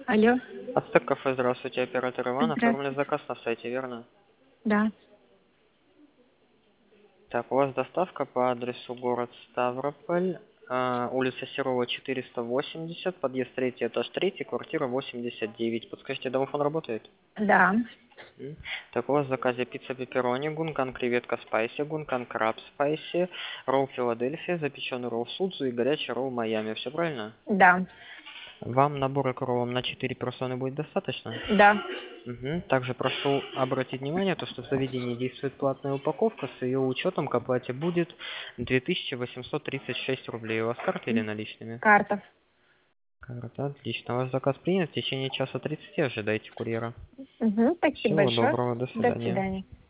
Алло, Ацтек кафе, здравствуйте, оператор Иван. Оформлен здравствуйте. заказ на сайте, верно? Да, Так, у вас доставка по адресу город Ставрополь, улица Серова, 480, подъезд 3, этаж 3, квартира 89. Подскажите, домофон работает? да. Так, у вас в заказе пицца пепперони, гункан креветка спайси, гункан краб спайси, ролл Филадельфия, запеченный ролл Судзу и горячий ролл Майами. Все правильно? Да, Вам набора к роллам на 4 персоны будет достаточно? да. Также прошу обратить внимание, то, что в заведении действует платная упаковка, с ее учетом к оплате будет 2836 рублей. У вас карты или наличными? Карта. Карта, отлично. Ваш заказ принят. В течение часа 30 ожидайте курьера. Угу, спасибо Всего большое. доброго, до До свидания. свидания.